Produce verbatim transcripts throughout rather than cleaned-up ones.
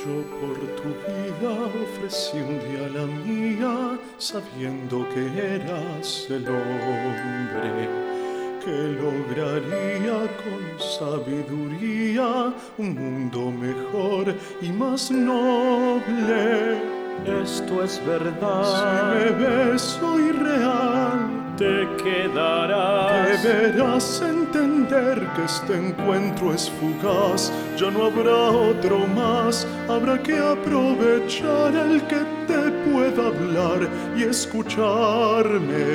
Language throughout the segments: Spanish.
Yo por tu vida ofrecí un día la mía, sabiendo que eras el hombre que lograría con sabiduría un mundo mejor y más noble. Esto es Si verdad, me ves soy real, te quedarás. deberás entender que este encuentro es fugaz, ya no habrá otro más, habrá que aprovechar el que te pueda hablar y escucharme.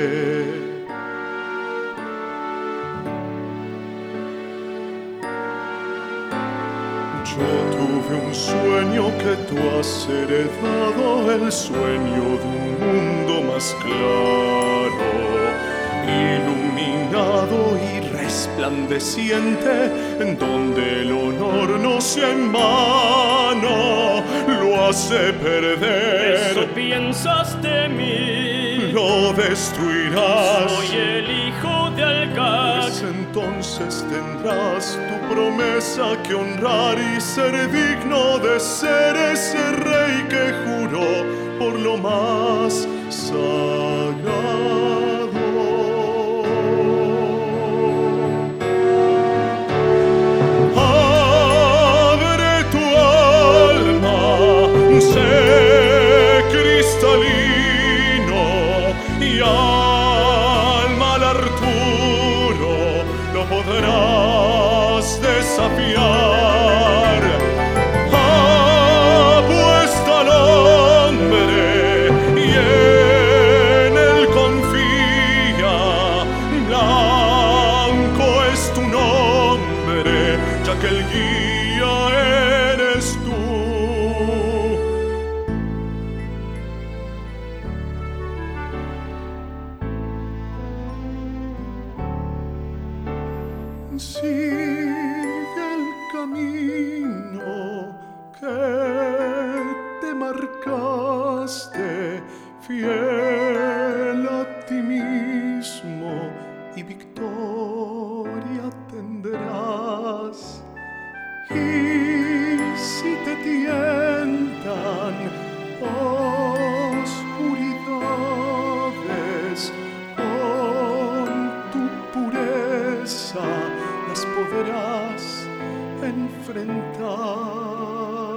Yo tuve un sueño que tú has heredado, el sueño de un mundo más claro, iluminado y resplandeciente, en donde el honor no sea en vano, lo hace perder. Eso piensas de mí. Lo destruirás. Soy el hijo de Algar. Pues entonces tendrás tu promesa que honrar y ser digno de ser ese rey que juró por lo más sagrado. Abre tu alma, sé cristalino y al mal Arturo lo podrás desafiar. Apuesta al hombre y en él confía. Blanco es tu nombre, ya que el guía eres tú. Sigue el camino que te marcaste, fiel a ti mismo, y victoria tendrás. Y si te tientan oscuridades, con tu pureza las podrás enfrentar.